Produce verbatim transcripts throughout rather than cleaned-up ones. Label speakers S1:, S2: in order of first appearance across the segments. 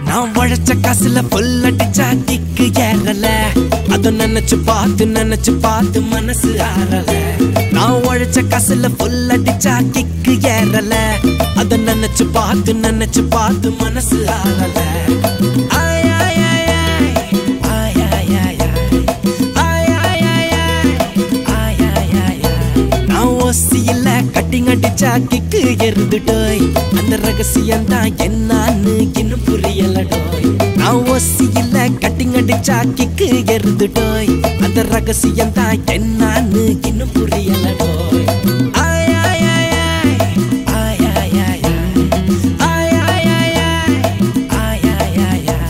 S1: நான் உழைச்ச காசுல புல் அடிச்சா கிக்கு ஏறல அத நினைச்சு பார்த்து நினைச்சு பார்த்து மனசு ஆறல நான் உழைச்ச காசுல புல் அடிச்சா கிக்கு ஏறல அத நினைச்சு பார்த்து நினைச்சு பார்த்து மனசு ஆறல ஆய் ஆய் ஆய் ஆய் ஆய் ஆய் ஆய் ஆய் ஆய் ஆய் ஆய் ஆய் நான் ஓசியில கட்டிங் அடிச்சா கிக்கு எருதுடோய் அந்த ரகசியம் தான் என்னன்னு இன்னும் புரியலடோய் நான் ஓசியில கட்டிங் அடிச்சா கிக்கு எருதுடோய் அந்த ரகசியம் தான் என்னன்னு இன்னும் புரியலடோய் ஆய் ஆய் ஆய் ஆய் ஆய் ஆய் ஆய் ஆய் ஆய் ஆய் ஆய் ஆய் ஆய்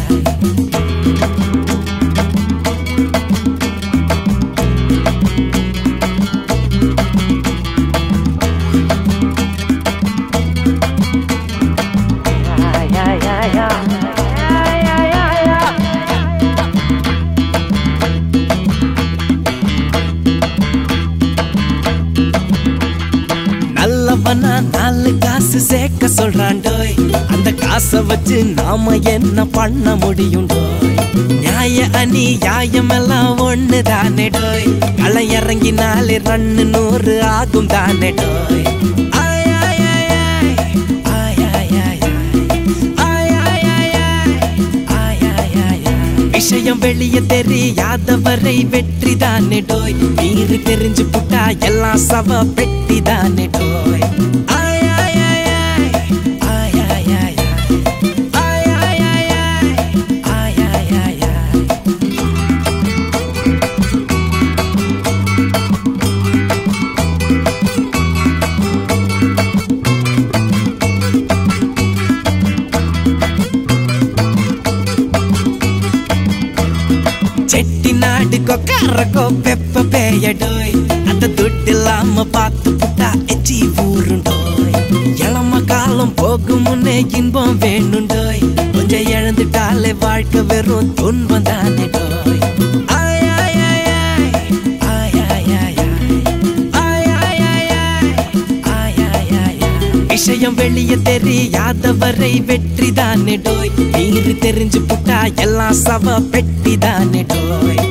S1: நல்லவனா நாலு காசு சேர்க்க சொல்றான்டோய் அந்த காசை வச்சு நாம என்ன பண்ண முடியும் டோய் நியாய அணி நியாயம் எல்லாம் ஒண்ணு தானே டோய் களை இறங்கினாலே ரன்னு நூறு ஆகும் தானே டோய் ஆய் ஆய் ஆய் ஆய் ஆய் ஆய் ஆய் ஆய் ஆய் ஆய் ஆய் ஆய் விஷயம் வெளியே தெரியாதவரை வெற்றி தானே டோய் நீரு தெரிஞ்சு புட்டா எல்லாம் சவ பெட்டி தானே டோய் ஆய் ஆய் ஆய் ஆய் ஆய் ஆய் ஆய் ஆய் ஆய் ஆய் ஆய் ஆய் ஆய் செட்டி நாடு கொக்காரக்கோ பெப்ப பேயடோய் அந்த துட்டு இல்லாம பார்த்து புட்டா எச்சி ஊருண்டோய் இளம காலம் போகும் முன்னே இன்பம் வேணுண்டோய் கொஞ்சம் இழந்துட்டாலே வாழ்க்கை வெறும் துன்பம் தானே டோய் ஆய் ஆய் ஆய் ஆய் ஆய் ஆய் ஆய் ஆய் ஆய் ஆய் ஆய் ஆய் விஷயம் வெளியே தெரியாதவரை வெற்றி தானே டோய் நீரு தெரிஞ்சு புட்டா எல்லாம் சவ பெட்டி தானே டோய்